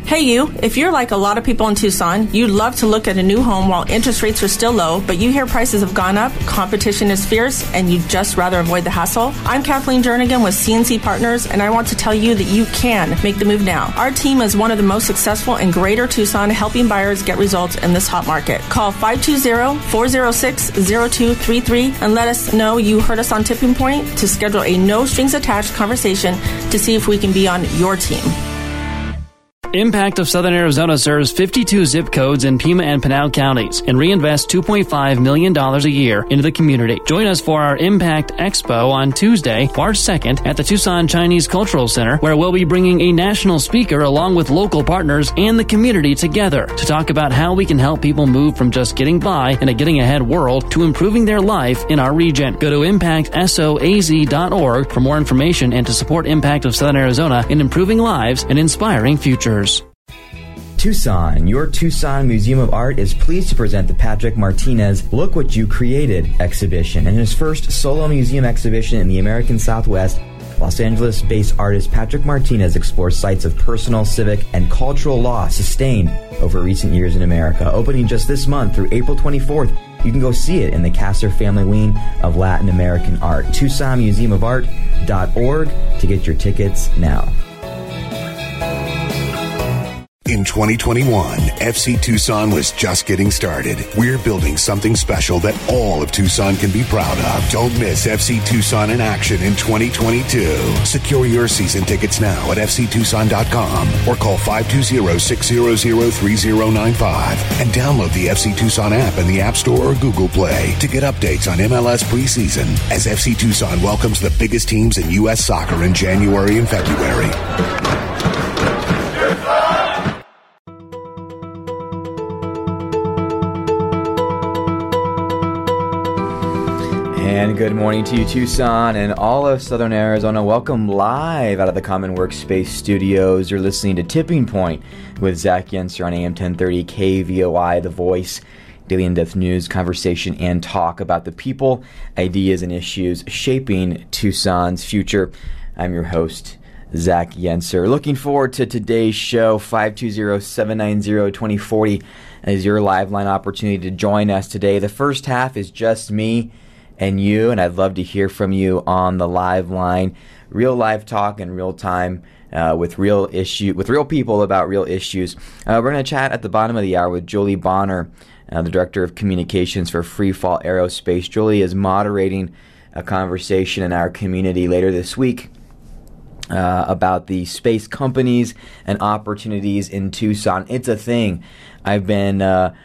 Hey you, if you're like a lot of people in Tucson, you'd love to look at a new home while interest rates are still low, but you hear prices have gone up, competition is fierce, and you'd just rather avoid the hassle. I'm Kathleen Jernigan with CNC Partners, and I want to tell you that you can make the move now. Our team is one of the most successful in Greater Tucson, helping buyers get results in this hot market. Call 520-406-0233 and let us know you heard us on Tipping Point to schedule a no-strings-attached conversation to see if we can be on your team. Impact of Southern Arizona serves 52 zip codes in Pima and Pinal counties and reinvests $2.5 million a year into the community. Join us for our Impact Expo on Tuesday, March 2nd at the Tucson Chinese Cultural Center, where we'll be bringing a national speaker along with local partners and the community together to talk about how we can help people move from just getting by in a getting ahead world to improving their life in our region. Go to impactsoaz.org for more information and to support Impact of Southern Arizona in improving lives and inspiring futures. Tucson, your Tucson Museum of Art is pleased to present the Patrick Martinez Look What You Created exhibition. In his first solo museum exhibition in the American Southwest, Los Angeles-based artist Patrick Martinez explores sites of personal, civic, and cultural loss sustained over recent years in America. Opening just this month through April 24th, you can go see it in the Castor family wing of Latin American art. TucsonMuseumofArt.org to get your tickets now. In 2021, FC Tucson was just getting started. We're building something special that all of Tucson can be proud of. Don't miss FC Tucson in action in 2022. Secure your season tickets now at fctucson.com or call 520-600-3095 and download the FC Tucson app in the App Store or Google Play to get updates on MLS preseason as FC Tucson welcomes the biggest teams in U.S. soccer in January and February. And good morning to you, Tucson and all of Southern Arizona. Welcome live out of the Common Workspace Studios. You're listening to Tipping Point with Zach Yenser on AM 1030 KVOI, The Voice, daily in-depth news, conversation, and talk about the people, ideas, and issues shaping Tucson's future. I'm your host, Zach Yenser. Looking forward to today's show. 520-790-2040 is your live line opportunity to join us today. The first half is just me and you, and I'd love to hear from you on the live line. Real live talk in real time with real people about real issues. We're going to chat at the bottom of the hour with Julie Bonner, the Director of Communications for Freefall Aerospace. Julie is moderating a conversation in our community later this week about the space companies and opportunities in Tucson. It's a thing. I've been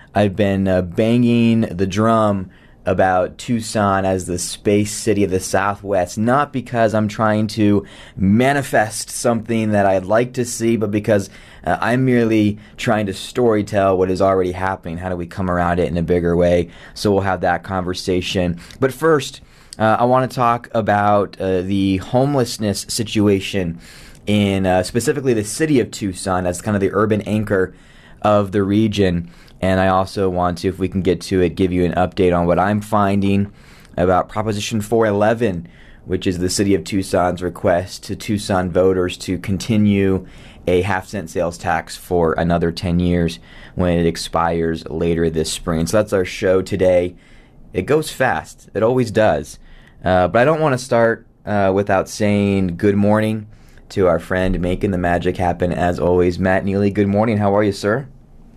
banging the drum about Tucson as the space city of the Southwest, not because I'm trying to manifest something that I'd like to see, but because I'm merely trying to storytell what is already happening. How do we come around it in a bigger way? So we'll have that conversation. But first, I want to talk about the homelessness situation in specifically the city of Tucson as kind of the urban anchor of the region. And I also want to, if we can get to it, give you an update on what I'm finding about Proposition 411, which is the city of Tucson's request to Tucson voters to continue a half-cent sales tax for another 10 years when it expires later this spring. So that's our show today. It goes fast. It always does. But I don't want to start without saying good morning to our friend making the magic happen, as always, Matt Neely. Good morning. How are you, sir?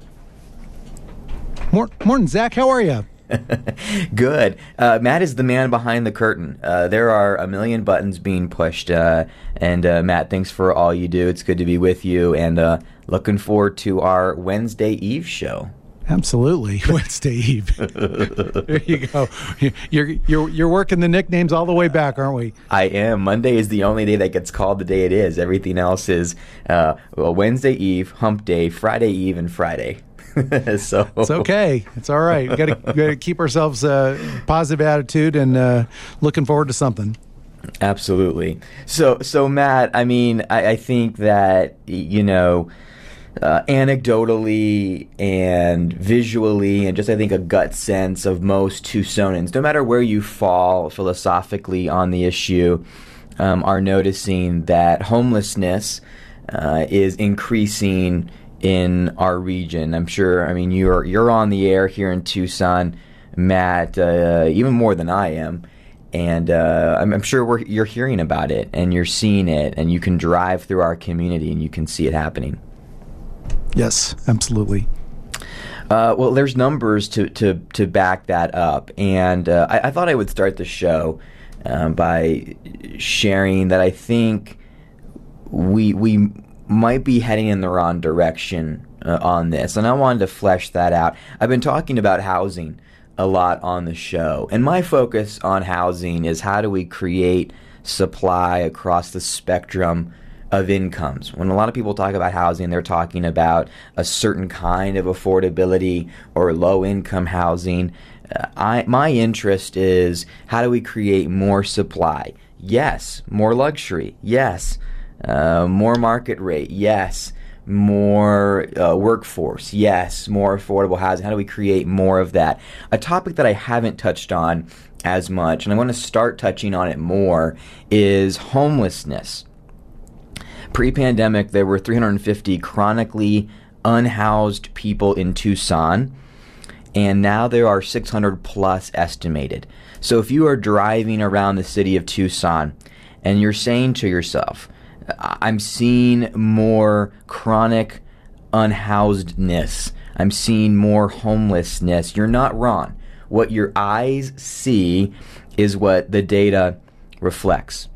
Morning, Zach. How are you? Good. Matt is the man behind the curtain. There are a million buttons being pushed. And Matt, thanks for all you do. It's good to be with you. And looking forward to our Wednesday Eve show. Absolutely. Wednesday Eve. There you go. You're working the nicknames all the way back, aren't we? I am. Monday is the only day that gets called the day it is. Everything else is Wednesday Eve, Hump Day, Friday Eve, and Friday. So it's okay. It's all right. We got to keep ourselves a positive attitude and looking forward to something. Absolutely. So Matt, I mean, I think that, anecdotally and visually and just I think a gut sense of most Tucsonans, no matter where you fall philosophically on the issue, are noticing that homelessness is increasing in our region. I'm sure, I mean, you're on the air here in Tucson, Matt, even more than I am. And I'm sure you're hearing about it, and you're seeing it, and you can drive through our community, and you can see it happening. Yes, absolutely. Well, there's numbers to back that up, and I thought I would start the show by sharing that I think we might be heading in the wrong direction on this, and I wanted to flesh that out. I've been talking about housing a lot on the show, and my focus on housing is how do we create supply across the spectrum of incomes. When a lot of people talk about housing, they're talking about a certain kind of affordability or low-income housing. My interest is how do we create more supply? Yes. More luxury? Yes. More market rate? Yes. More workforce? Yes. More affordable housing? How do we create more of that? A topic that I haven't touched on as much, and I want to start touching on it more, is homelessness. Pre-pandemic, there were 350 chronically unhoused people in Tucson, and now there are 600 plus estimated. So if you are driving around the city of Tucson and you're saying to yourself, I'm seeing more chronic unhousedness, I'm seeing more homelessness, you're not wrong. What your eyes see is what the data reflects.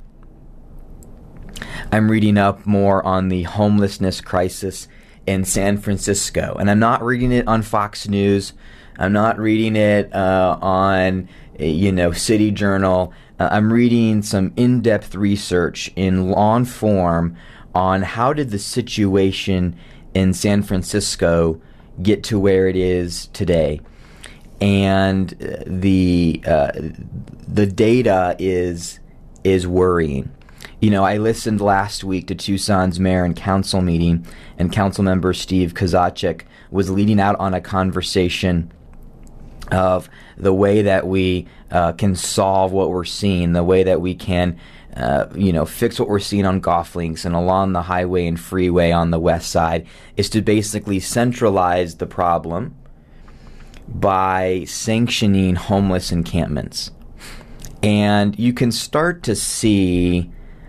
I'm reading up more on the homelessness crisis in San Francisco, and I'm not reading it on Fox News. I'm not reading it on, City Journal. I'm reading some in-depth research in long form on how did the situation in San Francisco get to where it is today, and the data is worrying. I listened last week to Tucson's mayor and council meeting, and council member Steve Kozachik was leading out on a conversation of the way that we can solve what we're seeing, the way that we can, fix what we're seeing on golf links and along the highway and freeway on the west side, is to basically centralize the problem by sanctioning homeless encampments. And you can start to see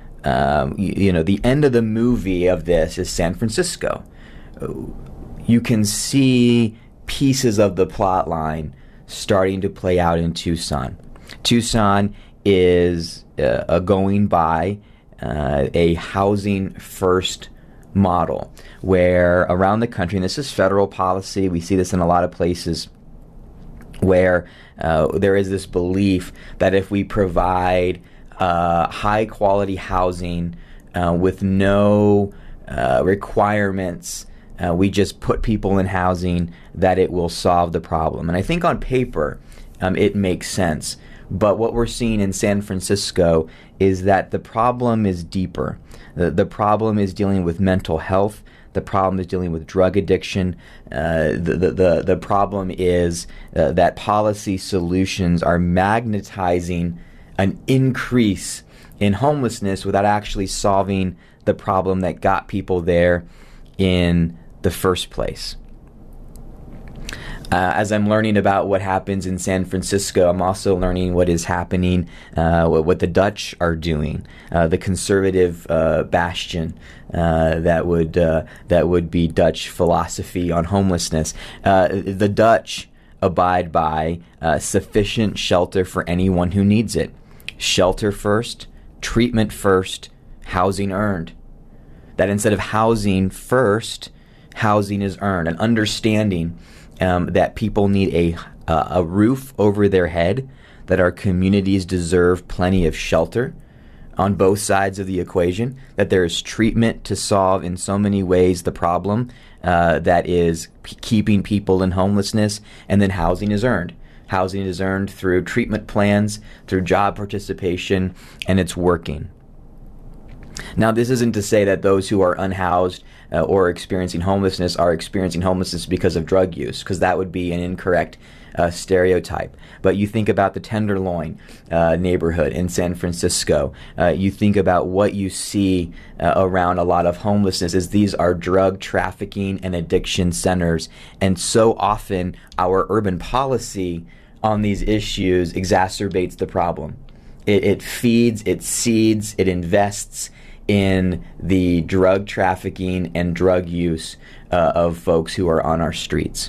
the end of the movie of this is San Francisco. You can see pieces of the plot line starting to play out in Tucson. Tucson is going by a housing first model where around the country, and this is federal policy, we see this in a lot of places, where there is this belief that if we provide high quality housing with no requirements, we just put people in housing, that it will solve the problem. And I think on paper it makes sense. But what we're seeing in San Francisco is that the problem is deeper. The problem is dealing with mental health. The problem is dealing with drug addiction. The problem is that policy solutions are magnetizing an increase in homelessness without actually solving the problem that got people there in the first place. As I'm learning about what happens in San Francisco, I'm also learning what is happening, what the Dutch are doing, the conservative bastion that would be Dutch philosophy on homelessness. The Dutch abide by sufficient shelter for anyone who needs it. Shelter first, treatment first, housing earned. That instead of housing first, housing is earned. An understanding that people need a roof over their head, that our communities deserve plenty of shelter on both sides of the equation, that there is treatment to solve in so many ways the problem that is keeping people in homelessness, and then housing is earned. Housing is earned through treatment plans, through job participation, and it's working. Now, this isn't to say that those who are unhoused or experiencing homelessness are experiencing homelessness because of drug use, because that would be an incorrect stereotype. But you think about the Tenderloin neighborhood in San Francisco. You think about what you see around a lot of homelessness is these are drug trafficking and addiction centers. And so often our urban policy on these issues exacerbates the problem. It feeds, it seeds, it invests in the drug trafficking and drug use of folks who are on our streets.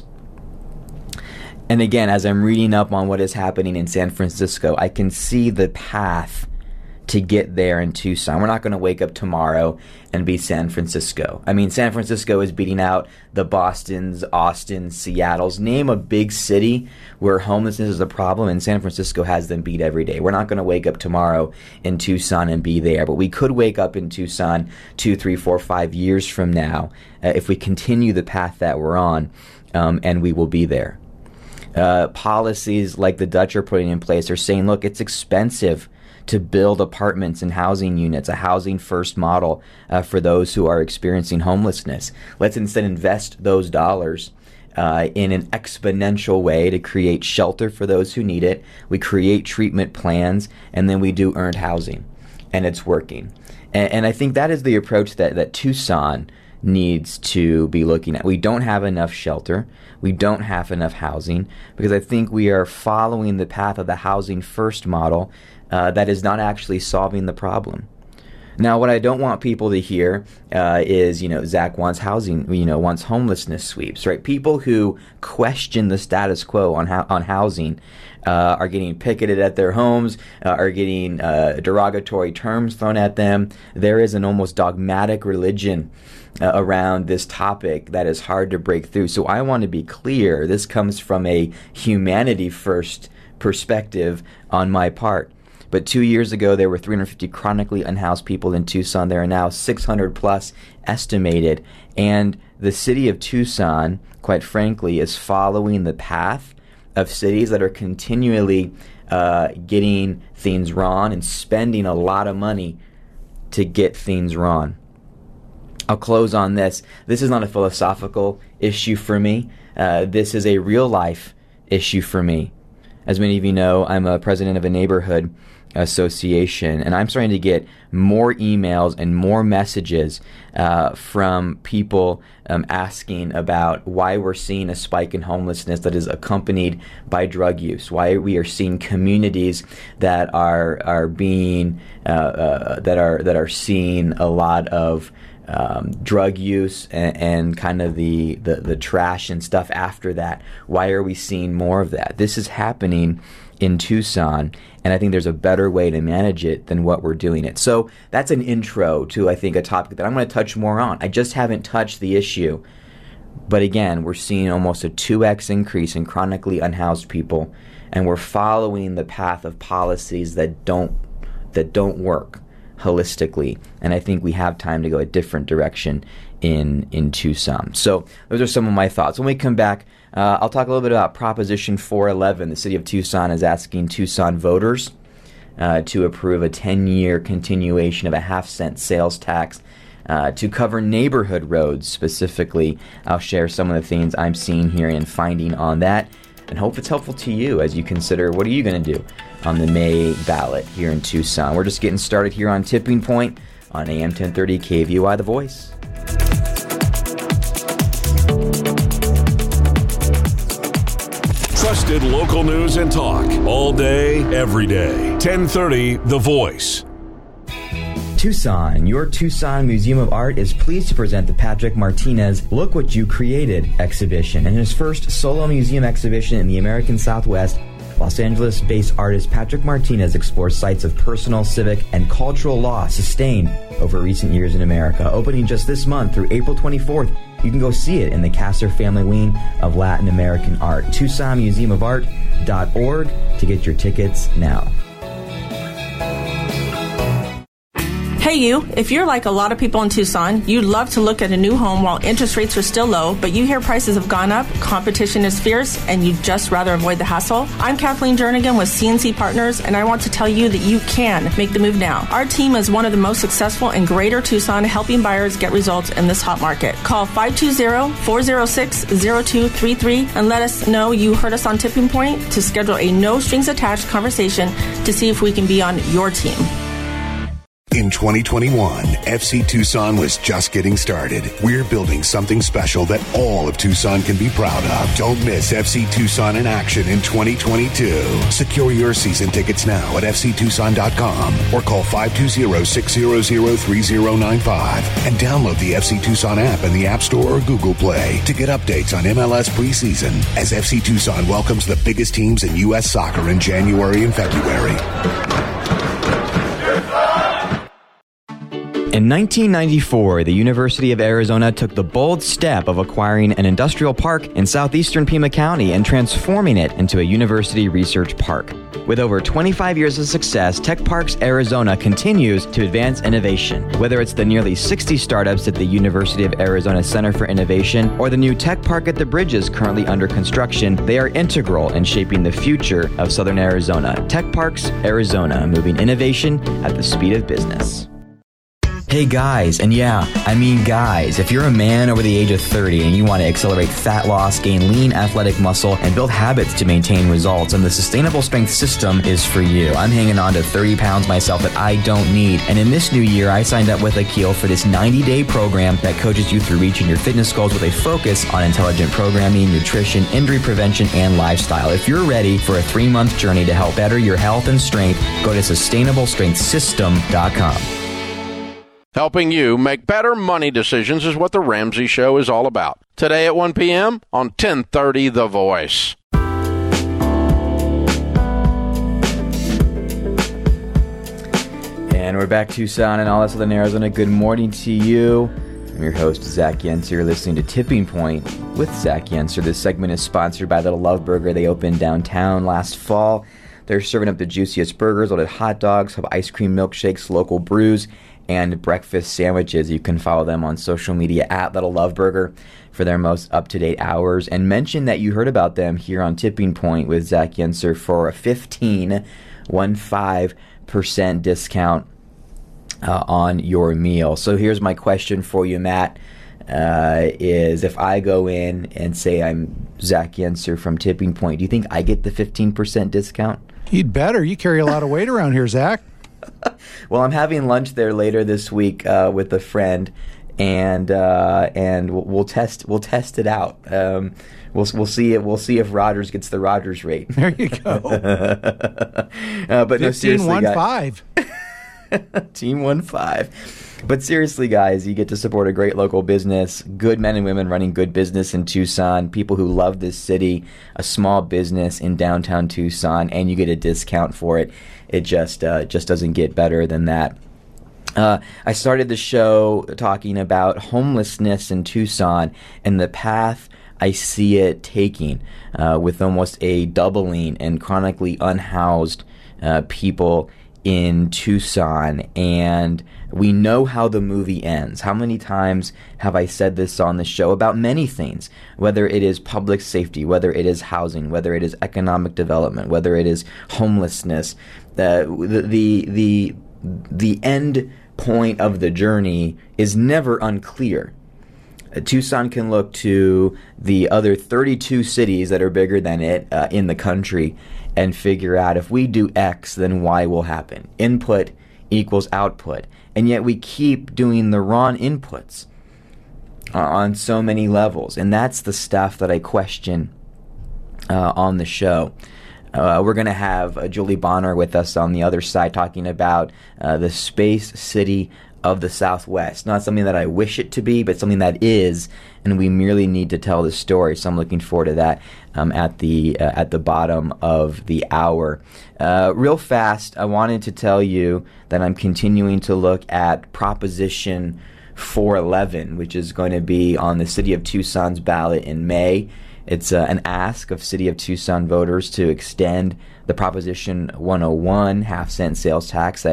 And again, as I'm reading up on what is happening in San Francisco, I can see the path to get there in Tucson. We're not going to wake up tomorrow and be San Francisco. I mean, San Francisco is beating out the Bostons, Austins, Seattles. Name a big city where homelessness is a problem, and San Francisco has them beat every day. We're not going to wake up tomorrow in Tucson and be there, but we could wake up in Tucson 2, 3, 4, 5 years from now if we continue the path that we're on, and we will be there. Policies like the Dutch are putting in place are saying, look, it's expensive to build apartments and housing units, a housing first model for those who are experiencing homelessness. Let's instead invest those dollars in an exponential way to create shelter for those who need it. We create treatment plans, and then we do earned housing, and it's working. And I think that is the approach that Tucson needs to be looking at. We don't have enough shelter. We don't have enough housing because I think we are following the path of the housing first model that is not actually solving the problem. Now, what I don't want people to hear is, Zach wants housing, wants homelessness sweeps, right? People who question the status quo on housing are getting picketed at their homes, are getting derogatory terms thrown at them. There is an almost dogmatic religion around this topic that is hard to break through. So I want to be clear. This comes from a humanity first perspective on my part. But 2 years ago, there were 350 chronically unhoused people in Tucson. There are now 600 plus estimated. And the city of Tucson, quite frankly, is following the path of cities that are continually getting things wrong and spending a lot of money to get things wrong. I'll close on this. This is not a philosophical issue for me. This is a real life issue for me. As many of you know, I'm a president of a neighborhood association, and I'm starting to get more emails and more messages from people asking about why we're seeing a spike in homelessness that is accompanied by drug use, why we are seeing communities that are being that are seeing a lot of drug use and kind of the trash and stuff after that. Why are we seeing more of that? This is happening in Tucson, and I think there's a better way to manage it than what we're doing it. So that's an intro to, I think, a topic that I'm going to touch more on. I just haven't touched the issue. But again, we're seeing almost a 2x increase in chronically unhoused people, and we're following the path of policies that don't work holistically, and I think we have time to go a different direction in Tucson. So those are some of my thoughts. When we come back, I'll talk a little bit about Proposition 411. The city of Tucson is asking Tucson voters to approve a 10-year continuation of a half-cent sales tax to cover neighborhood roads specifically. I'll share some of the things I'm seeing here and finding on that, and hope it's helpful to you as you consider what are you going to do on the May ballot here in Tucson. We're just getting started here on Tipping Point on AM 1030 KVOI The Voice. Trusted local news and talk all day, every day. 1030 The Voice. Tucson, your Tucson Museum of Art is pleased to present the Patrick Martinez Look What You Created exhibition. In his first solo museum exhibition in the American Southwest, Los Angeles-based artist Patrick Martinez explores sites of personal, civic, and cultural loss sustained over recent years in America. Opening just this month through April 24th, you can go see it in the Kasser Family Wing of Latin American Art. TucsonMuseumofArt.org to get your tickets now. Hey, Hey you, if you're like a lot of people in Tucson, you'd love to look at a new home while interest rates are still low, but you hear prices have gone up, competition is fierce, and you'd just rather avoid the hassle. I'm Kathleen Jernigan with CNC Partners, and I want to tell you that you can make the move now. Our team is one of the most successful in Greater Tucson, helping buyers get results in this hot market. Call 520-406-0233 and let us know you heard us on Tipping Point to schedule a no-strings-attached conversation to see if we can be on your team. In 2021, FC Tucson was just getting started. We're building something special that all of Tucson can be proud of. Don't miss FC Tucson in action in 2022. Secure your season tickets now at fctucson.com or call 520-600-3095 and download the FC Tucson app in the App Store or Google Play to get updates on MLS preseason as FC Tucson welcomes the biggest teams in U.S. soccer in January and February. In 1994, the University of Arizona took the bold step of acquiring an industrial park in southeastern Pima County and transforming it into a university research park. With over 25 years of success, Tech Parks Arizona continues to advance innovation. Whether it's the nearly 60 startups at the University of Arizona Center for Innovation or the new Tech Park at the Bridges currently under construction, they are integral in shaping the future of Southern Arizona. Tech Parks Arizona, moving innovation at the speed of business. Hey guys, and yeah, I mean guys, if you're a man over the age of 30 and you want to accelerate fat loss, gain lean athletic muscle, and build habits to maintain results, then the Sustainable Strength System is for you. I'm hanging on to 30 pounds myself that I don't need, and in this new year, I signed up with Akil for this 90-day program that coaches you through reaching your fitness goals with a focus on intelligent programming, nutrition, injury prevention, and lifestyle. If you're ready for a 3-month journey to help better your health and strength, go to sustainablestrengthsystem.com. Helping you make better money decisions is what The Ramsey Show is all about. Today at 1 p.m. on 1030 The Voice. And we're back, Tucson and all of Southern Arizona. Good morning to you. I'm your host, Zach Yenser. You're listening to Tipping Point with Zach Yenser. This segment is sponsored by Little Love Burger. They opened downtown last fall. They're serving up the juiciest burgers, loaded hot dogs, have ice cream milkshakes, local brews, and breakfast sandwiches. You can follow them on social media at Little Love Burger for their most up-to-date hours. And mention that you heard about them here on Tipping Point with Zach Yenser for a 15% discount on your meal. So here's my question for you, Matt, is if I go in and say I'm Zach Yenser from Tipping Point, do you think I get the 15% discount? You'd better. You carry a lot of weight around here, Zach. Well, I'm having lunch there later this week with a friend, and we'll test it out. We'll see if Rogers gets the Rogers rate. There you go. But no, seriously, 15-1-5. Team 1-5. But seriously, guys, you get to support a great local business, good men and women running good business in Tucson, people who love this city, a small business in downtown Tucson, and you get a discount for it. It just doesn't get better than that. I started the show talking about homelessness in Tucson and the path I see it taking, with almost a doubling in chronically unhoused people in Tucson. And we know how the movie ends. How many times have I said this on the show about many things, whether it is public safety, whether it is housing, whether it is economic development, whether it is homelessness. The end point of the journey is never unclear. Tucson can look to the other 32 cities that are bigger than it in the country and figure out if we do X, then Y will happen. Input equals output. And yet we keep doing the wrong inputs on so many levels. And that's the stuff that I question on the show. We're going to have Julie Bonner with us on the other side talking about the space city of the Southwest. Not something that I wish it to be, but something that is, and we merely need to tell the story. So I'm looking forward to that at the bottom of the hour. Real fast, I wanted to tell you that I'm continuing to look at Proposition 411, which is going to be on the City of Tucson's ballot in May. It's an ask of City of Tucson voters to extend the Proposition 101 half-cent sales tax that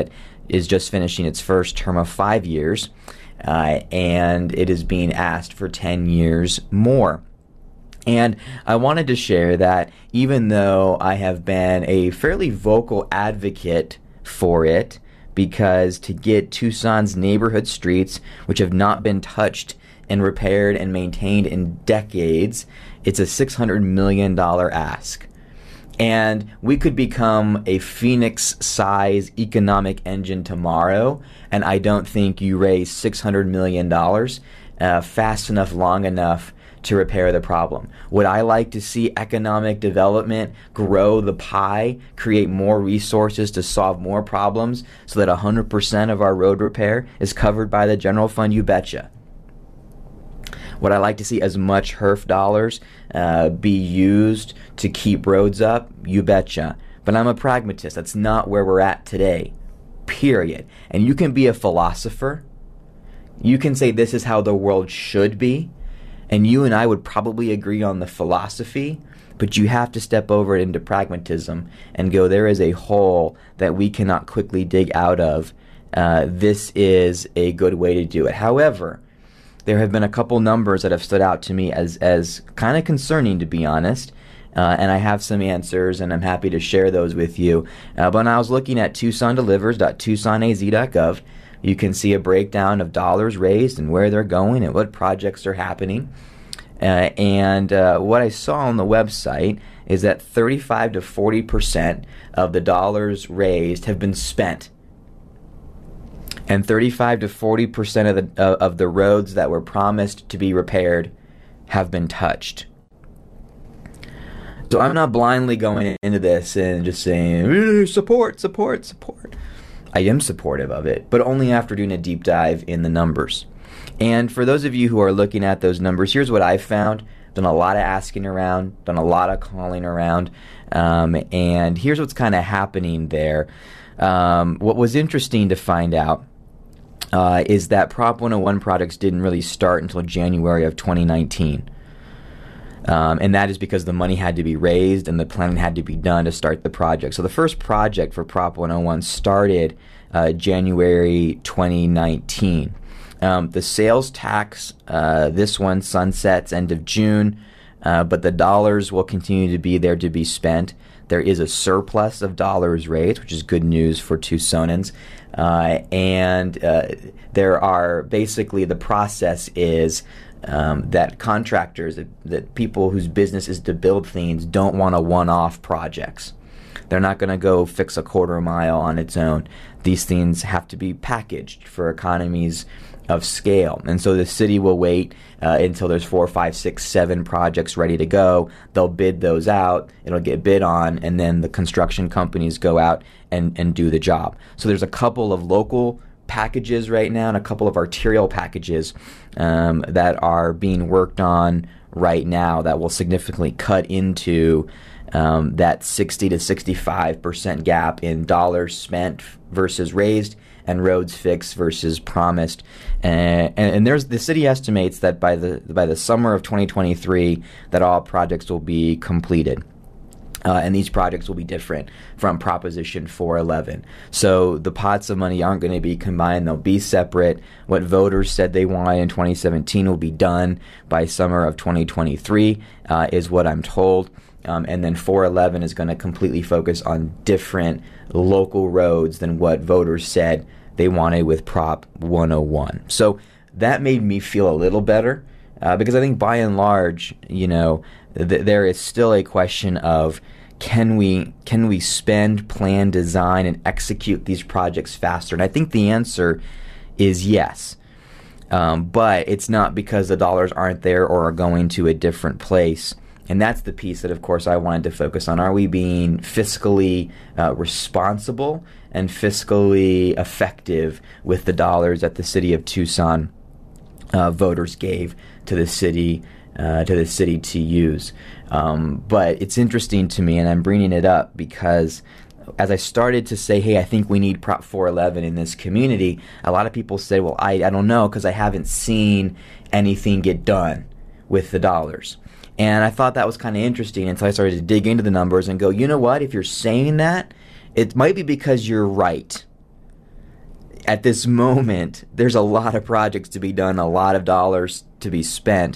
is just finishing its first term of 5 years, and it is being asked for 10 years more. And I wanted to share that even though I have been a fairly vocal advocate for it, because to get Tucson's neighborhood streets, which have not been touched and repaired and maintained in decades, it's a $600 million ask. And we could become a Phoenix-size economic engine tomorrow, and I don't think you raise $600 million fast enough, long enough to repair the problem. Would I like to see economic development grow the pie, create more resources to solve more problems so that 100% of our road repair is covered by the general fund? You betcha. Would I like to see as much HERF dollars be used to keep roads up? You betcha. But I'm a pragmatist. That's not where we're at today, period. And you can be a philosopher. You can say this is how the world should be. And you and I would probably agree on the philosophy, but you have to step over it into pragmatism and go, there is a hole that we cannot quickly dig out of. This is a good way to do it. However, there have been a couple numbers that have stood out to me as kind of concerning, to be honest, and I have some answers, and I'm happy to share those with you. But when I was looking at TucsonDelivers.TucsonAZ.gov, you can see a breakdown of dollars raised and where they're going and what projects are happening. And what I saw on the website is that 35 to 40% of the dollars raised have been spent. And 35 to 40% of the roads that were promised to be repaired have been touched. So I'm not blindly going into this and just saying, support, support, support. I am supportive of it, but only after doing a deep dive in the numbers. And for those of you who are looking at those numbers, here's what I've found. Done a lot of asking around, done a lot of calling around, and here's what's kind of happening there. What was interesting to find out is that Prop 101 projects didn't really start until January of 2019. And that is because the money had to be raised and the planning had to be done to start the project. So the first project for Prop 101 started January 2019. The sales tax, this one sunsets end of June, but the dollars will continue to be there to be spent. There is a surplus of dollars raised, which is good news for Tucsonans. And there are basically, the process is that contractors, that people whose business is to build things, don't want a one-off projects. They're not going to go fix a quarter mile on its own. These things have to be packaged for economies of scale. And so the city will wait until there's 4, 5, 6, 7 projects ready to go. They'll bid those out. It'll get bid on, and then the construction companies go out and do the job. So there's a couple of local packages right now and a couple of arterial packages that are being worked on right now that will significantly cut into that 60 to 65% gap in dollars spent versus raised and roads fixed versus promised. And there's, the city estimates that by the summer of 2023 that all projects will be completed. And these projects will be different from Proposition 411. So the pots of money aren't going to be combined. They'll be separate. What voters said they wanted in 2017 will be done by summer of 2023, is what I'm told. And then 411 is going to completely focus on different local roads than what voters said they wanted with Prop 101. So that made me feel a little better, because I think by and large, you know, there is still a question of can we spend, plan, design, and execute these projects faster? And I think the answer is yes. But it's not because the dollars aren't there or are going to a different place. And that's the piece that, of course, I wanted to focus on. Are we being fiscally responsible and fiscally effective with the dollars that the city of Tucson voters gave to the city to use? But it's interesting to me, and I'm bringing it up because as I started to say, hey, I think we need Prop 411 in this community, a lot of people say, well, I don't know, because I haven't seen anything get done with the dollars. And I thought that was kind of interesting until I started to dig into the numbers and go, you know what, if you're saying that, it might be because you're right. at this moment, there's a lot of projects to be done, a lot of dollars to be spent.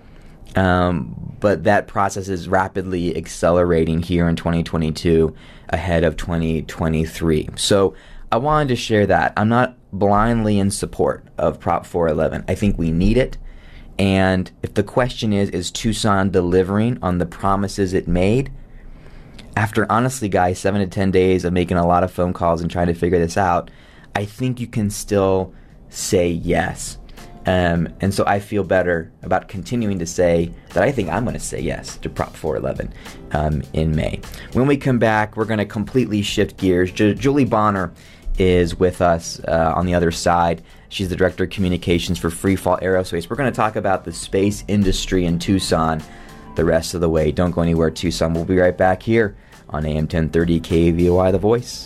But that process is rapidly accelerating here in 2022 ahead of 2023. So I wanted to share that. I'm not blindly in support of Prop 411. I think we need it. And if the question is Tucson delivering on the promises it made? After, honestly, guys, 7 to 10 days of making a lot of phone calls and trying to figure this out, I think you can still say yes. And so I feel better about continuing to say that I think I'm going to say yes to Prop 411 in May. When we come back, we're going to completely shift gears. Julie Bonner is with us on the other side. She's the Director of Communications for Freefall Aerospace. We're going to talk about the space industry in Tucson the rest of the way. Don't go anywhere, Tucson. We'll be right back here on AM 1030 KVOI The Voice.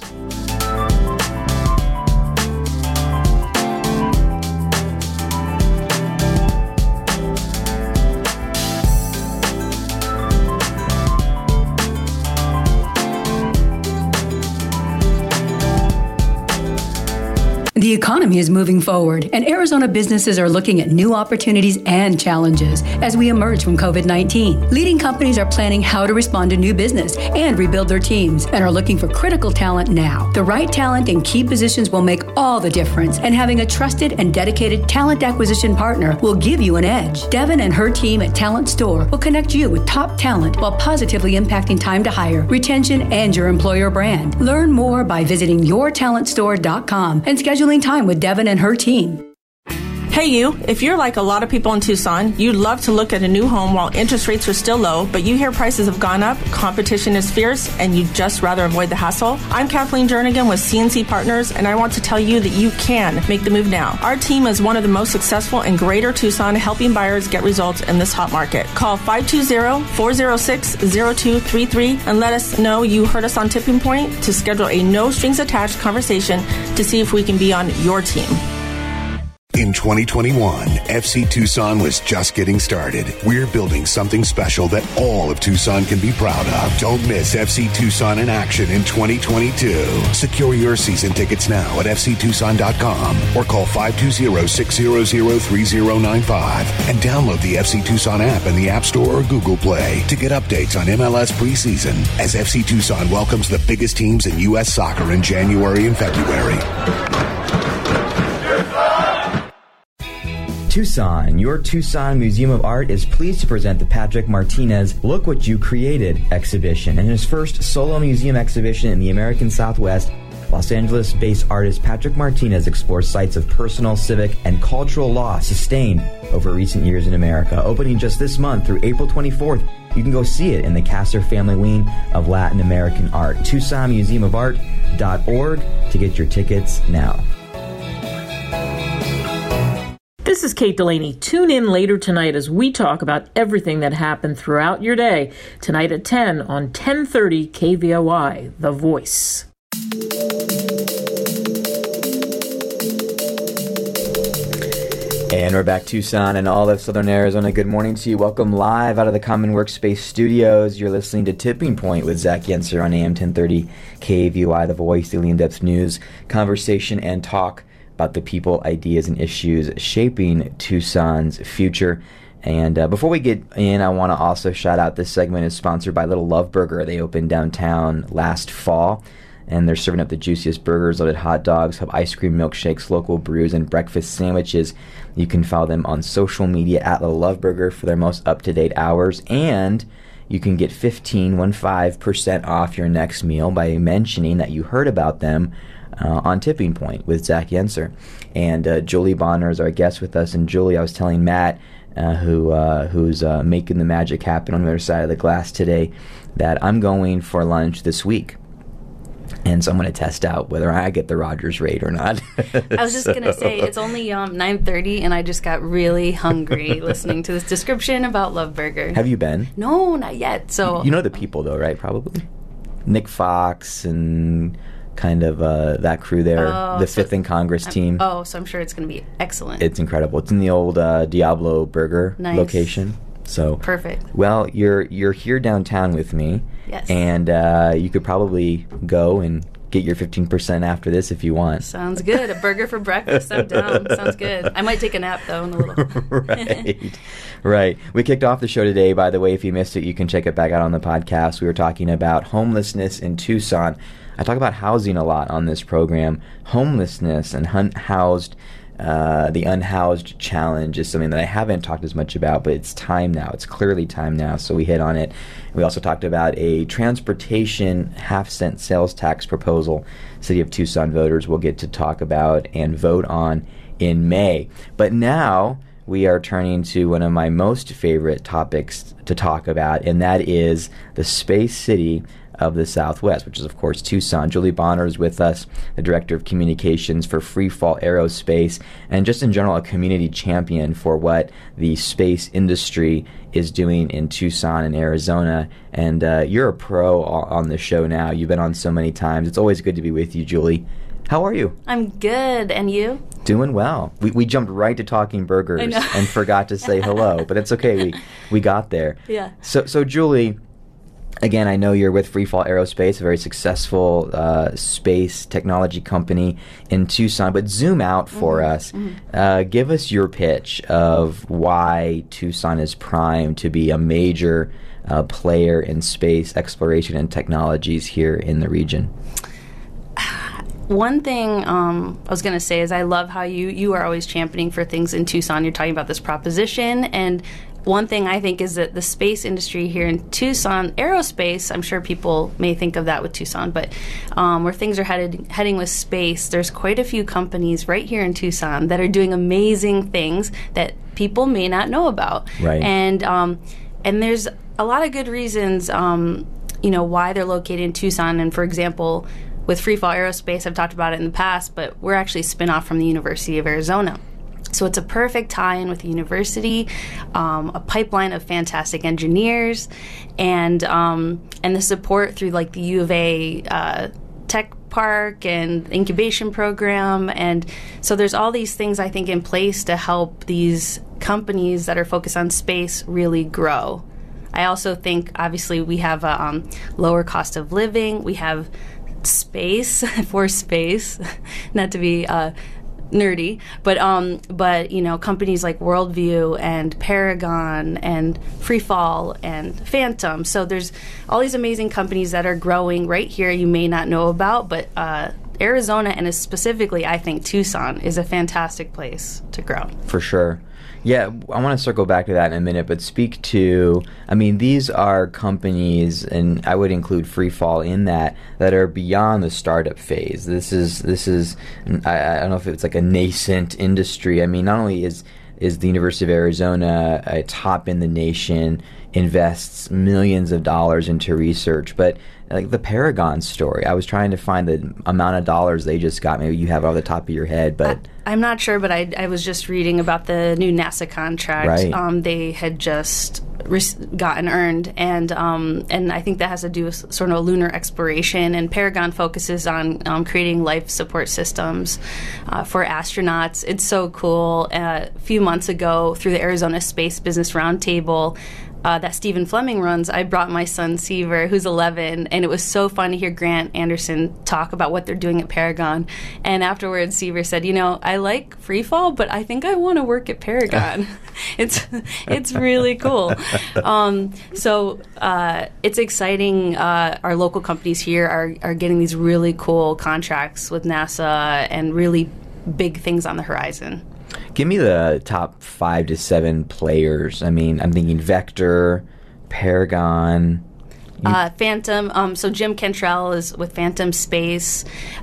The economy is moving forward, and Arizona businesses are looking at new opportunities and challenges as we emerge from COVID-19. Leading companies are planning how to respond to new business and rebuild their teams, and are looking for critical talent now. The right talent in key positions will make all the difference, and having a trusted and dedicated talent acquisition partner will give you an edge. Devin and her team at Talent Store will connect you with top talent while positively impacting time to hire, retention, and your employer brand. Learn more by visiting yourtalentstore.com and scheduling time with Devin and her team. Hey you, if you're like a lot of people in Tucson, you'd love to look at a new home while interest rates are still low, but you hear prices have gone up, competition is fierce, and you'd just rather avoid the hassle. I'm Kathleen Jernigan with CNC Partners, and I want to tell you that you can make the move now. Our team is one of the most successful in Greater Tucson, helping buyers get results in this hot market. Call 520-406-0233 and let us know you heard us on Tipping Point to schedule a no-strings-attached conversation to see if we can be on your team. In 2021, FC Tucson was just getting started. We're building something special that all of Tucson can be proud of. Don't miss FC Tucson in action in 2022. Secure your season tickets now at fctucson.com or call 520-600-3095 and download the FC Tucson app in the App Store or Google Play to get updates on MLS preseason as FC Tucson welcomes the biggest teams in U.S. soccer in January and February. Tucson, your Tucson Museum of Art is pleased to present the Patrick Martinez Look What You Created exhibition. In his first solo museum exhibition in the American Southwest, Los Angeles-based artist Patrick Martinez explores sites of personal, civic, and cultural loss sustained over recent years in America. Opening just this month through April 24th, you can go see it in the Kasser Family Wing of Latin American Art. TucsonMuseumofArt.org to get your tickets now. This is Kate Delaney. Tune in later tonight as we talk about everything that happened throughout your day. Tonight at 10 on 1030 KVOI, The Voice. And we're back, Tucson and all of Southern Arizona. Good morning to you. Welcome live out of the Common Workspace studios. You're listening to Tipping Point with Zach Yenser on AM 1030 KVOI, The Voice, daily in-depth news, conversation, and talk about the people, ideas, and issues shaping Tucson's future. And before we get in, I want to also shout out this segment is sponsored by Little Love Burger. They opened downtown last fall, and they're serving up the juiciest burgers, loaded hot dogs, have ice cream milkshakes, local brews, and breakfast sandwiches. You can follow them on social media at Little Love Burger for their most up-to-date hours, and you can get 15% off your next meal by mentioning that you heard about them on Tipping Point with Zach Yenser. And Julie Bonner is our guest with us. And Julie, I was telling Matt, who's making the magic happen on the other side of the glass today, that I'm going for lunch this week. And so I'm going to test out whether I get the Rogers rate or not. I was just going to say, it's only 9:30, and I just got really hungry listening to this description about Love Burger. Have you been? No, not yet. So you know the people, though, right? Probably. Nick Fox and kind of that crew there, the Fifth and Congress team. Oh, so I'm sure it's going to be excellent. It's incredible. It's in the old Diablo Burger location. So perfect. Well, you're here downtown with me. Yes. And you could probably go and get your 15% after this if you want. Sounds good. A burger for breakfast. I'm down. Sounds good. I might take a nap, though, in a little. Right. We kicked off the show today, by the way. If you missed it, you can check it back out on the podcast. We were talking about homelessness in Tucson. I talk about housing a lot on this program. Homelessness and the unhoused challenge is something that I haven't talked as much about, but it's time now. It's clearly time now, so we hit on it. We also talked about a transportation half-cent sales tax proposal City of Tucson voters will get to talk about and vote on in May. But now we are turning to one of my most favorite topics to talk about, and that is the Space City of the Southwest, which is, of course, Tucson. Julie Bonner is with us, the Director of Communications for Freefall Aerospace, and just in general, a community champion for what the space industry is doing in Tucson and Arizona. And you're a pro on the show now. You've been on so many times. It's always good to be with you, Julie. How are you? I'm good. And you? Doing well. We jumped right to talking burgers and forgot to say hello, but it's okay. We got there. Yeah. So Julie, again, I know you're with Freefall Aerospace, a very successful space technology company in Tucson, but zoom out for us. Give us your pitch of why Tucson is primed to be a major player in space exploration and technologies here in the region. One thing I was going to say is I love how you are always championing for things in Tucson. You're talking about this proposition, and one thing I think is that the space industry here in Tucson, aerospace, I'm sure people may think of that with Tucson, but where things are heading with space, there's quite a few companies right here in Tucson that are doing amazing things that people may not know about. Right. And there's a lot of good reasons, why they're located in Tucson. And for example, with Freefall Aerospace, I've talked about it in the past, but we're actually a spinoff from the University of Arizona. So it's a perfect tie-in with the university, a pipeline of fantastic engineers, and the support through like the U of A Tech Park and incubation program. And so there's all these things I think in place to help these companies that are focused on space really grow. I also think obviously we have a lower cost of living. We have space for space, not to be nerdy, but companies like Worldview and Paragon and Freefall and Phantom. So there's all these amazing companies that are growing right here you may not know about, but Arizona, and specifically I think Tucson, is a fantastic place to grow. For sure. Yeah, I want to circle back to that in a minute, but speak to, these are companies, and I would include Freefall in that are beyond the startup phase. This is I don't know if it's like a nascent industry. Not only is the University of Arizona a top in the nation, invests millions of dollars into research, but like the Paragon story, I was trying to find the amount of dollars they just got. Maybe you have it off the top of your head, but I'm not sure. But I was just reading about the new NASA contract. Right. They had just gotten earned, and I think that has to do with sort of lunar exploration. And Paragon focuses on creating life support systems for astronauts. It's so cool. A few months ago, through the Arizona Space Business Roundtable that Stephen Fleming runs, I brought my son Seaver, who's 11, and it was so fun to hear Grant Anderson talk about what they're doing at Paragon. And afterwards, Seaver said, I like Freefall, but I think I want to work at Paragon. It's really cool. So it's exciting. Our local companies here are getting these really cool contracts with NASA and really big things on the horizon. Give me the top 5 to 7 players. I'm thinking Vector, Paragon, Phantom. So Jim Cantrell is with Phantom Space,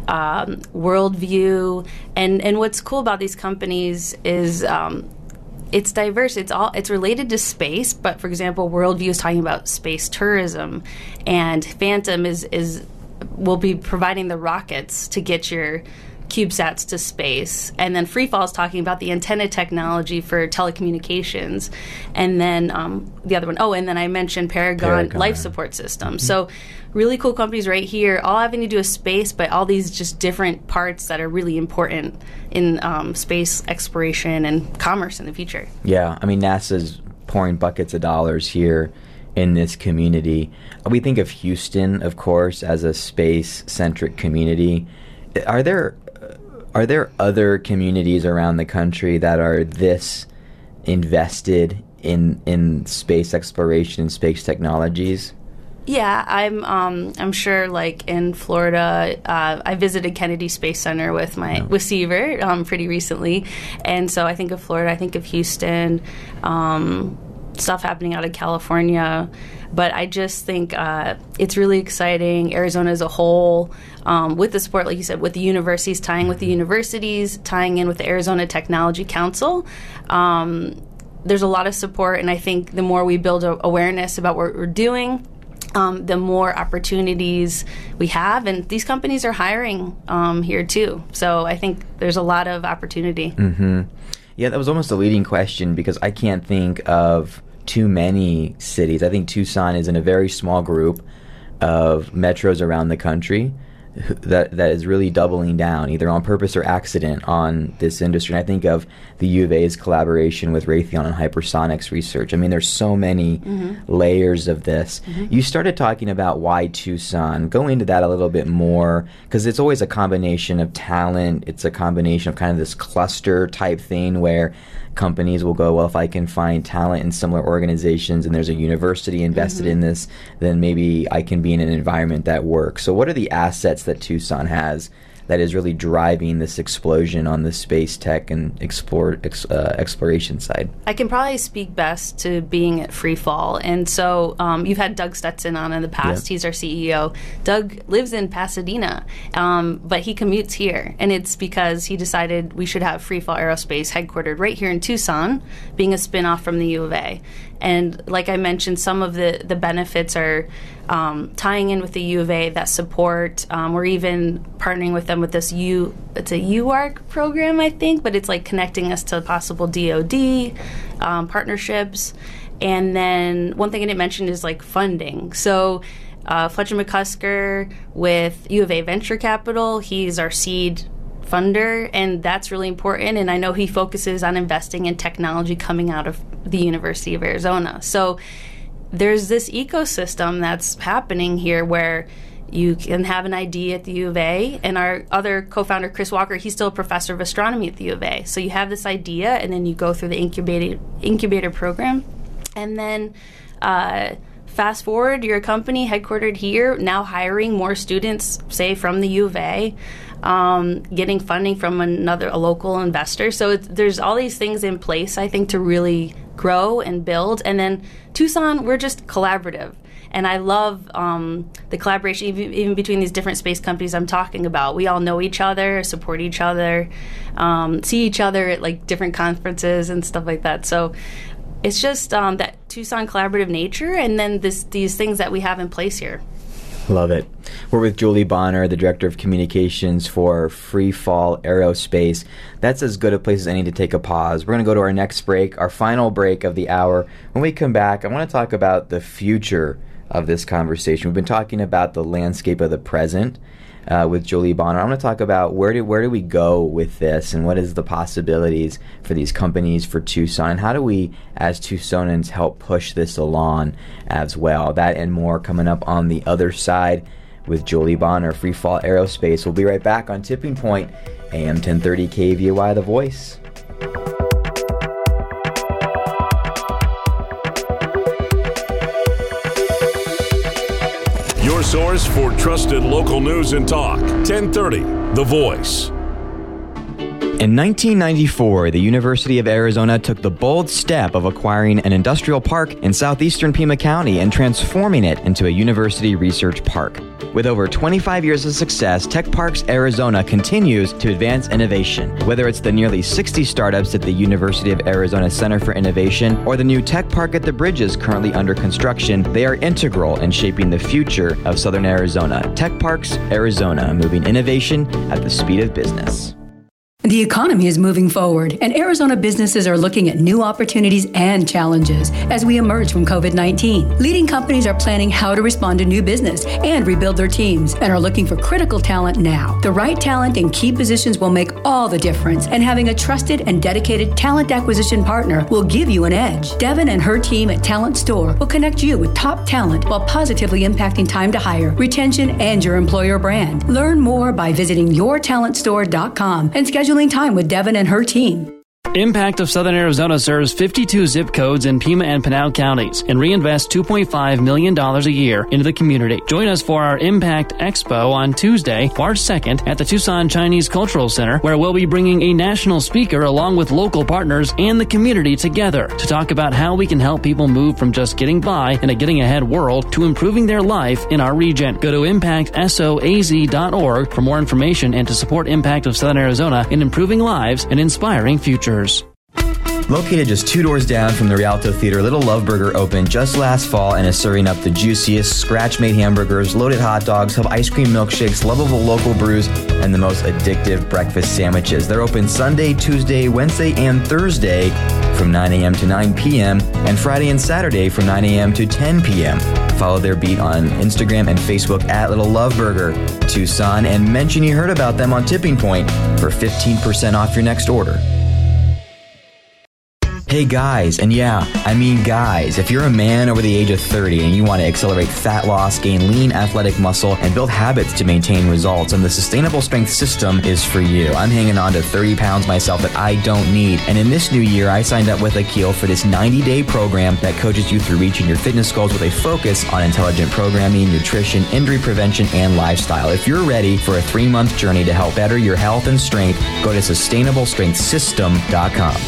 Worldview, and what's cool about these companies is it's diverse. It's related to space, but for example, Worldview is talking about space tourism, and Phantom will be providing the rockets to get your CubeSats to space, and then Freefall is talking about the antenna technology for telecommunications, and then the other one, and then I mentioned Paragon life support system. So really cool companies right here, all having to do with space, but all these just different parts that are really important in space exploration and commerce in the future. Yeah, NASA's pouring buckets of dollars here in this community. We think of Houston, of course, as a space-centric community. Are there other communities around the country that are this invested in space exploration and space technologies? Yeah, I'm sure. Like in Florida, I visited Kennedy Space Center with Sievert pretty recently, and so I think of Florida, I think of Houston, stuff happening out of California. But I just think it's really exciting. Arizona as a whole, with the support, like you said, with the universities, tying with the universities, tying in with the Arizona Technology Council. There's a lot of support, and I think the more we build awareness about what we're doing, the more opportunities we have, and these companies are hiring here too. So I think there's a lot of opportunity. Mm-hmm. Yeah, that was almost a leading question because I can't think of too many cities. I think Tucson is in a very small group of metros around the country that is really doubling down, either on purpose or accident, on this industry. And I think of the U of A's collaboration with Raytheon on hypersonics research. I mean, there's so many layers of this. You started talking about why Tucson. Go into that a little bit more, because it's always a combination of talent. It's a combination of kind of this cluster type thing where companies will go, well, if I can find talent in similar organizations and there's a university invested in this, then maybe I can be in an environment that works. So what are the assets that Tucson has that is really driving this explosion on the space tech and exploration side? I can probably speak best to being at Freefall. And so you've had Doug Stetson on in the past. He's our CEO. Doug lives in Pasadena, but he commutes here. And it's because he decided we should have Freefall Aerospace headquartered right here in Tucson, being a spinoff from the U of A. And like I mentioned, some of the benefits are tying in with the U of A, that support. We're even partnering with them with this it's a UARC program, I think, but it's like connecting us to possible DoD partnerships. And then one thing I didn't mention is like funding. So Fletcher McCusker with U of A Venture Capital, he's our seed funder, and that's really important. And I know he focuses on investing in technology coming out of the University of Arizona. So there's this ecosystem that's happening here where you can have an idea at the U of A, and our other co-founder, Chris Walker, he's still a professor of astronomy at the U of A. So you have this idea, and then you go through the incubator program, and then fast forward, you're a company headquartered here, now hiring more students, say, from the U of A, getting funding from a local investor. So there's all these things in place, I think, to really grow and build. And then Tucson, we're just collaborative. And I love the collaboration, even between these different space companies I'm talking about. We all know each other, support each other, see each other at like different conferences and stuff like that. So it's just that Tucson collaborative nature, and then these things that we have in place here. Love it. We're with Julie Bonner, the Director of Communications for Freefall Aerospace. That's as good a place as any to take a pause. We're going to go to our next break, our final break of the hour. When we come back, I want to talk about the future of this conversation. We've been talking about the landscape of the present with Julie Bonner. I want to talk about where do we go with this, and what is the possibilities for these companies, for Tucson, and how do we, as Tucsonans, help push this along as well. That and more coming up on the other side with Julie Bonner, Freefall Aerospace. We'll be right back on Tipping Point, AM 1030 KVOY, The Voice. Your source for trusted local news and talk. 1030, The Voice. In 1994, the University of Arizona took the bold step of acquiring an industrial park in southeastern Pima County and transforming it into a university research park. With over 25 years of success, Tech Parks Arizona continues to advance innovation. Whether it's the nearly 60 startups at the University of Arizona Center for Innovation or the new Tech Park at the Bridges currently under construction, they are integral in shaping the future of Southern Arizona. Tech Parks Arizona, moving innovation at the speed of business. The economy is moving forward, and Arizona businesses are looking at new opportunities and challenges as we emerge from COVID-19. Leading companies are planning how to respond to new business and rebuild their teams and are looking for critical talent now. The right talent in key positions will make all the difference, and having a trusted and dedicated talent acquisition partner will give you an edge. Devin and her team at Talent Store will connect you with top talent while positively impacting time to hire, retention, and your employer brand. Learn more by visiting yourtalentstore.com and schedule time with Devin and her team. Impact of Southern Arizona serves 52 zip codes in Pima and Pinal counties and reinvests $2.5 million a year into the community. Join us for our Impact Expo on Tuesday, March 2nd at the Tucson Chinese Cultural Center, where we'll be bringing a national speaker along with local partners and the community together to talk about how we can help people move from just getting by in a getting ahead world to improving their life in our region. Go to impactsoaz.org for more information and to support Impact of Southern Arizona in improving lives and inspiring futures. Located just 2 doors down from the Rialto Theater, Little Love Burger opened just last fall and is serving up the juiciest scratch-made hamburgers, loaded hot dogs, have ice cream milkshakes, lovable local brews, and the most addictive breakfast sandwiches. They're open Sunday, Tuesday, Wednesday, and Thursday from 9 a.m. to 9 p.m. and Friday and Saturday from 9 a.m. to 10 p.m. Follow their beat on Instagram and Facebook at Little Love Burger Tucson and mention you heard about them on Tipping Point for 15% off your next order. Hey guys, and yeah, I mean guys, if you're a man over the age of 30 and you want to accelerate fat loss, gain lean athletic muscle, and build habits to maintain results, then the Sustainable Strength System is for you. I'm hanging on to 30 pounds myself that I don't need, and in this new year, I signed up with Akil for this 90-day program that coaches you through reaching your fitness goals with a focus on intelligent programming, nutrition, injury prevention, and lifestyle. If you're ready for a 3-month journey to help better your health and strength, go to sustainablestrengthsystem.com.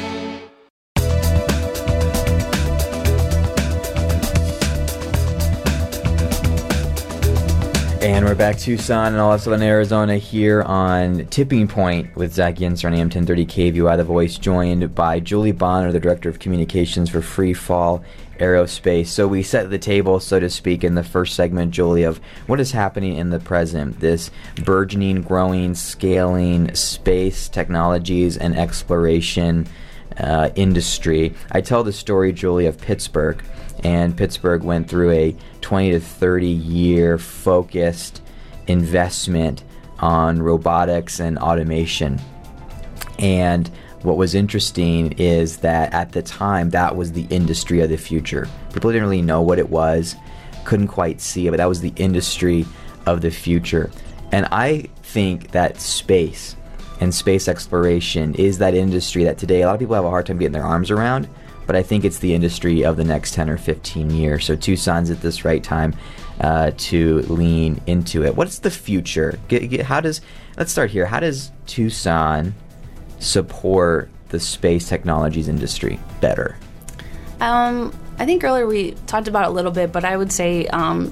And we're back Tucson and all of Southern Arizona here on Tipping Point with Zach Yinser on AM 1030 KVOI The Voice, joined by Julie Bonner, the Director of Communications for Free Fall Aerospace. So we set the table, so to speak, in the first segment, Julie, of what is happening in the present, this burgeoning, growing, scaling space technologies and exploration industry. I tell the story, Julie, of Pittsburgh. And Pittsburgh went through a 20 to 30 year focused investment on robotics and automation. And what was interesting is that at the time, that was the industry of the future. People didn't really know what it was, couldn't quite see it, but that was the industry of the future. And I think that space and space exploration is that industry that today a lot of people have a hard time getting their arms around. But I think it's the industry of the next 10 or 15 years. So Tucson's at this right time to lean into it. What's the future? Let's start here. How does Tucson support the space technologies industry better? I think earlier we talked about it a little bit, but I would say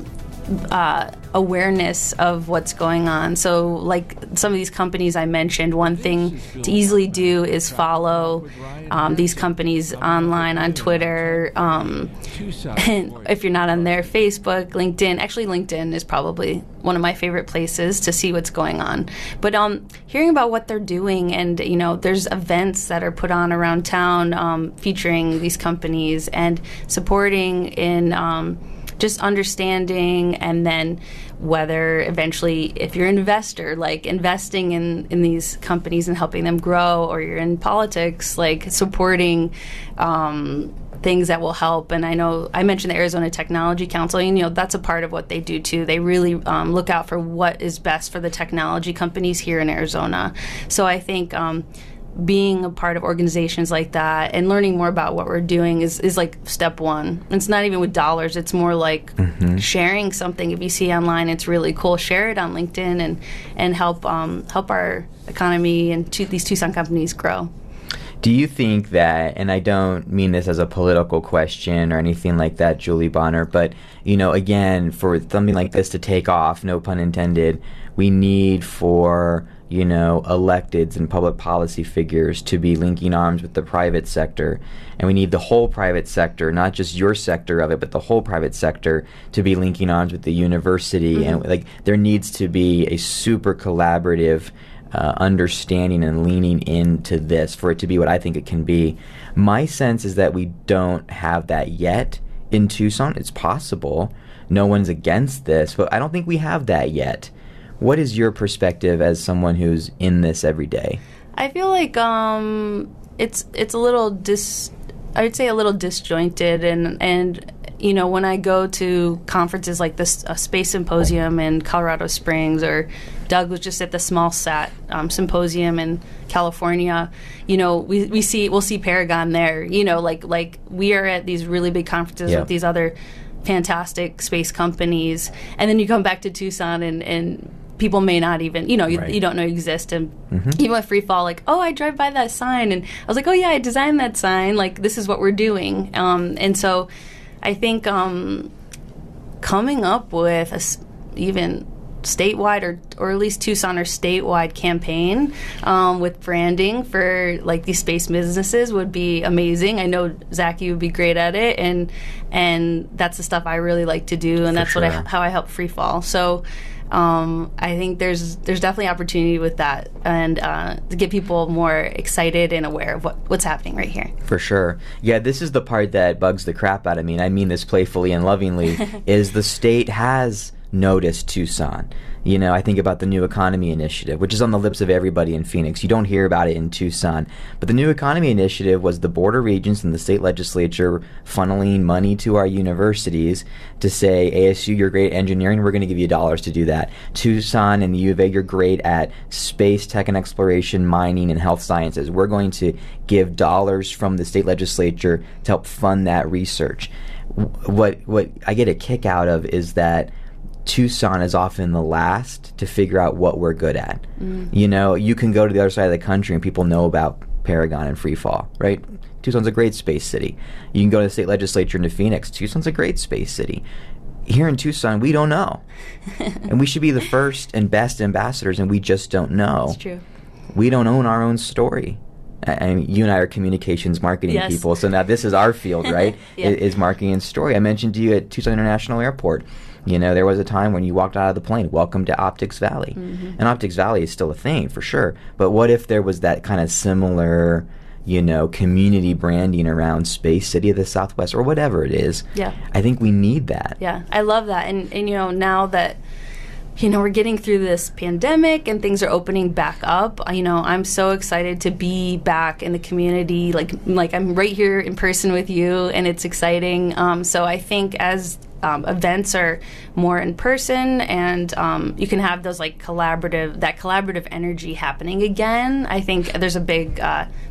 awareness of what's going on. So like some of these companies I mentioned, one thing to easily do is follow these companies online on Twitter. And if you're not on there, Facebook, LinkedIn. Actually, LinkedIn is probably one of my favorite places to see what's going on. But hearing about what they're doing, and there's events that are put on around town featuring these companies and supporting in just understanding, and then whether eventually, if you're an investor, like investing in these companies and helping them grow, or you're in politics, like supporting things that will help. And I know I mentioned the Arizona Technology Council, and that's a part of what they do too. They really look out for what is best for the technology companies here in Arizona. So I think being a part of organizations like that and learning more about what we're doing is like step one. It's not even with dollars. It's more like sharing something. If you see online, it's really cool. Share it on LinkedIn and help our economy and these Tucson companies grow. Do you think that, and I don't mean this as a political question or anything like that, Julie Bonner, but, again, for something like this to take off, no pun intended, we need for electeds and public policy figures to be linking arms with the private sector. And we need the whole private sector, not just your sector of it, but the whole private sector to be linking arms with the university. And there needs to be a super collaborative understanding and leaning into this for it to be what I think it can be. My sense is that we don't have that yet in Tucson. It's possible. No one's against this, but I don't think we have that yet. What is your perspective as someone who's in this every day? I feel like it's a little I would say a little disjointed, and you know, when I go to conferences like this Space Symposium in Colorado Springs, or Doug was just at the Small Sat Symposium in California, you know, we'll see Paragon there. You know, like we are at these really big conferences with these other fantastic space companies, and then you come back to Tucson and people may not even, you know, you don't know exist. And even with Free Fall, like, oh, I drive by that sign, and I was like, oh yeah, I designed that sign. Like, this is what we're doing. And so I think coming up with even statewide or at least Tucson or statewide campaign with branding for like these space businesses would be amazing. I know Zach, you would be great at it, and that's the stuff I really like to do, and that's how I help Free Fall. So I think there's definitely opportunity with that, and to get people more excited and aware of what's happening right here. For sure. Yeah, this is the part that bugs the crap out of me, and I mean this playfully and lovingly, is the state has noticed Tucson. You know, I think about the New Economy Initiative, which is on the lips of everybody in Phoenix. You don't hear about it in Tucson. But the New Economy Initiative was the Board of Regents and the state legislature funneling money to our universities to say, ASU, you're great at engineering, we're going to give you dollars to do that. Tucson and the U of A, you're great at space, tech and exploration, mining, and health sciences. We're going to give dollars from the state legislature to help fund that research. What I get a kick out of is that Tucson is often the last to figure out what we're good at. You know, you can go to the other side of the country and people know about Paragon and Free Fall, right? Tucson's a great space city. You can go to the state legislature into Phoenix. Tucson's a great space city. Here in Tucson, we don't know. And we should be the first and best ambassadors, and we just don't know. It's true. We don't own our own story. And you and I are communications marketing people, so now this is our field, right? Is marketing and story. I mentioned to you at Tucson International Airport, you know, there was a time when you walked out of the plane, welcome to Optics Valley. And Optics Valley is still a thing, for sure. But what if there was that kind of similar, you know, community branding around Space City of the Southwest, or whatever it is? Yeah. I think we need that. Yeah, I love that. And you know, now that, you know, we're getting through this pandemic and things are opening back up, you know, I'm so excited to be back in the community. Like I'm right here in person with you, and it's exciting. So I think as events are more in person, and you can have those like collaborative energy happening again, I think there's a big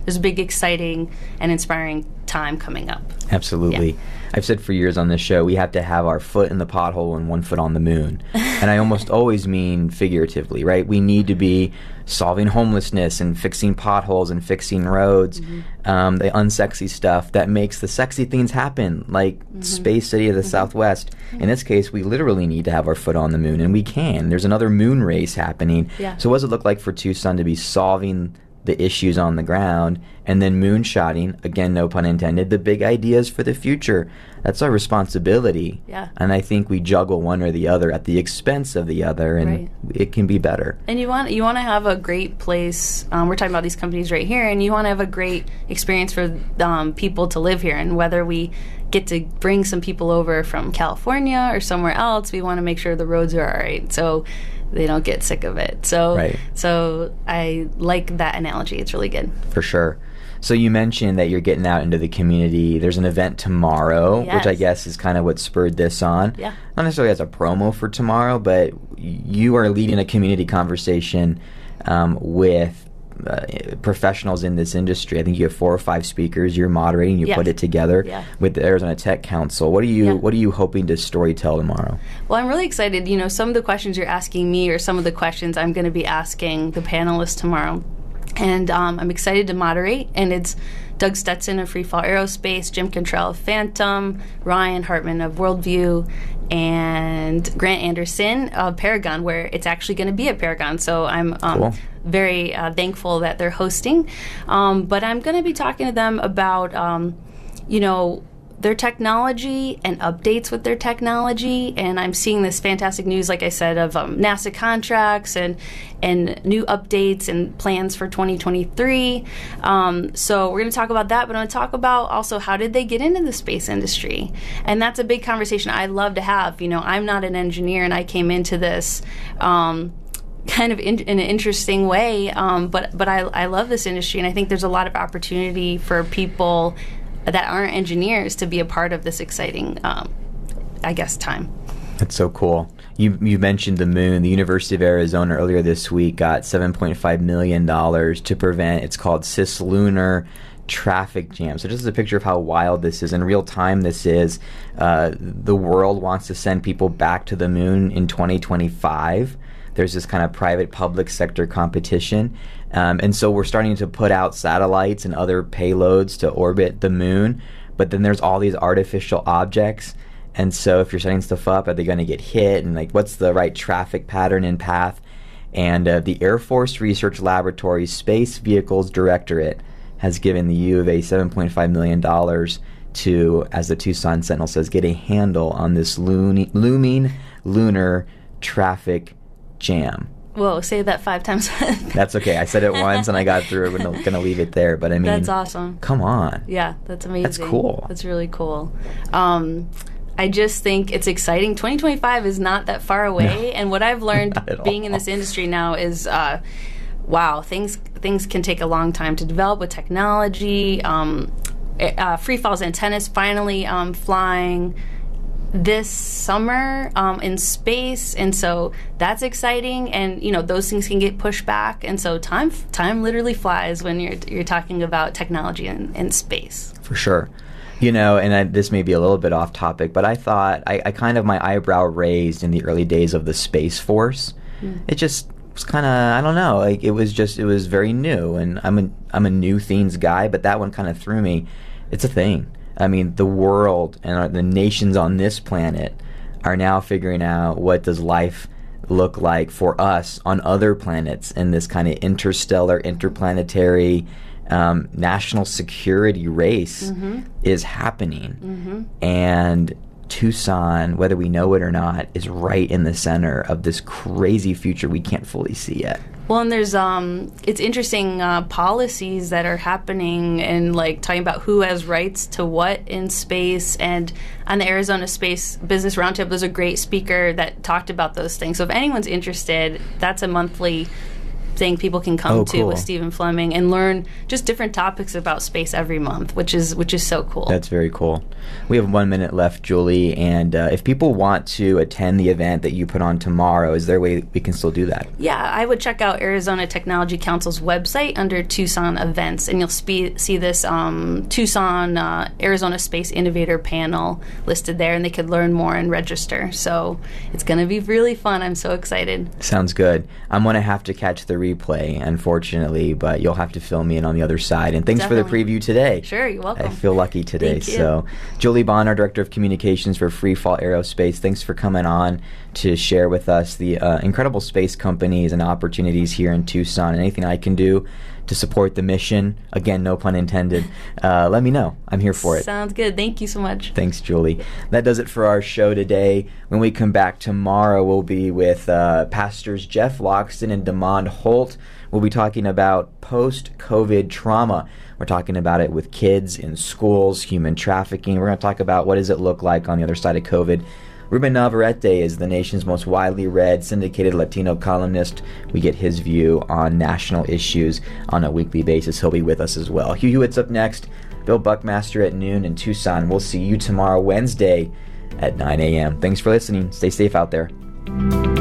exciting and inspiring time coming up. Absolutely. Yeah. I've said for years on this show, we have to have our foot in the pothole and one foot on the moon. And I almost always mean figuratively, right? We need to be solving homelessness and fixing potholes and fixing roads, the unsexy stuff that makes the sexy things happen, like Space City of the Southwest. In this case, we literally need to have our foot on the moon, and we can. There's another moon race happening. Yeah. So what does it look like for Tucson to be solving the issues on the ground, and then moonshotting, again, no pun intended, the big ideas for the future? That's our responsibility. Yeah. And I think we juggle one or the other at the expense of the other, and it can be better. And you want to have a great place. We're talking about these companies right here, and you want to have a great experience for people to live here. And whether we get to bring some people over from California or somewhere else, we want to make sure the roads are all right, so they don't get sick of it. So I like that analogy. It's really good. For sure. So you mentioned that you're getting out into the community. There's an event tomorrow, which I guess is kind of what spurred this on. Yeah. Not necessarily as a promo for tomorrow, but you are leading a community conversation with professionals in this industry. I think you have 4 or 5 speakers. You're moderating. You put it together with the Arizona Tech Council. What are you hoping to storytell tomorrow? Well, I'm really excited. You know, some of the questions you're asking me are some of the questions I'm going to be asking the panelists tomorrow. And I'm excited to moderate. And it's Doug Stetson of Free Fall Aerospace, Jim Cantrell of Phantom, Ryan Hartman of Worldview, and Grant Anderson of Paragon, where it's actually going to be at Paragon. So I'm very thankful that they're hosting. But I'm going to be talking to them about, you know, their technology and updates with their technology. And I'm seeing this fantastic news, like I said, of NASA contracts and new updates and plans for 2023. So we're going to talk about that, but I'm going to talk about also how did they get into the space industry? And that's a big conversation I love to have. You know, I'm not an engineer, and I came into this kind of in an interesting way, but I love this industry, and I think there's a lot of opportunity for people that aren't engineers to be a part of this exciting, time. That's so cool. You mentioned the moon. The University of Arizona earlier this week got $7.5 million to prevent, it's called cislunar traffic jam. So just as a picture of how wild this is, in real time this is, the world wants to send people back to the moon in 2025. There's this kind of private-public sector competition. And so we're starting to put out satellites and other payloads to orbit the moon. But then there's all these artificial objects. And so if you're setting stuff up, are they going to get hit? And like, what's the right traffic pattern and path? And the Air Force Research Laboratory's Space Vehicles Directorate has given the U of A $7.5 million to, as the Tucson Sentinel says, get a handle on this looming lunar traffic jam. Whoa, say that 5 times. That's okay. I said it once and I got through it. We're going to leave it there. But I mean, that's awesome. Come on. Yeah, that's amazing. That's cool. That's really cool. I just think it's exciting. 2025 is not that far away. And what I've learned being in this industry now is, wow, things can take a long time to develop with technology. Free Fall's antennas finally flying this summer in space, and so that's exciting. And you know, those things can get pushed back, and so time literally flies when you're talking about technology in space. For sure. You know, and this may be a little bit off topic, but I thought I kind of, my eyebrow raised in the early days of the Space Force. It just was kind of, I don't know, like it was very new, and I'm a new things guy, but that one kind of threw me. It's a thing. I mean, the world and the nations on this planet are now figuring out what does life look like for us on other planets in this kind of interstellar, interplanetary, national security race is happening. And Tucson, whether we know it or not, is right in the center of this crazy future we can't fully see yet. Well, and there's it's interesting policies that are happening, and like talking about who has rights to what in space. And on the Arizona Space Business Roundtable, there's a great speaker that talked about those things. So if anyone's interested, that's a monthly thing people can come to with Stephen Fleming and learn just different topics about space every month, which is so cool. That's very cool. We have 1 minute left, Julie, and if people want to attend the event that you put on tomorrow, is there a way we can still do that? Yeah, I would check out Arizona Technology Council's website under Tucson events, and you'll see this Tucson Arizona Space Innovator panel listed there, and they could learn more and register. So it's going to be really fun. I'm so excited. Sounds good. I'm going to have to catch the replay, unfortunately, but you'll have to fill me in on the other side. And thanks for the preview today. Sure, you're welcome. I feel lucky today. Thank you. So, Julie Bonner, Director of Communications for Free Fall Aerospace, thanks for coming on to share with us the incredible space companies and opportunities here in Tucson. And anything I can do to support the mission, again, no pun intended, let me know. I'm here for it. Sounds good. Thank you so much. Thanks, Julie. That does it for our show today. When we come back tomorrow, we'll be with Pastors Jeff Loxton and Demond Holt. We'll be talking about post-COVID trauma. We're talking about it with kids in schools, human trafficking. We're going to talk about what does it look like on the other side of COVID. Ruben Navarrete is the nation's most widely read, syndicated Latino columnist. We get his view on national issues on a weekly basis. He'll be with us as well. Hugh Hewitt's up next. Bill Buckmaster at noon in Tucson. We'll see you tomorrow, Wednesday at 9 a.m. Thanks for listening. Stay safe out there.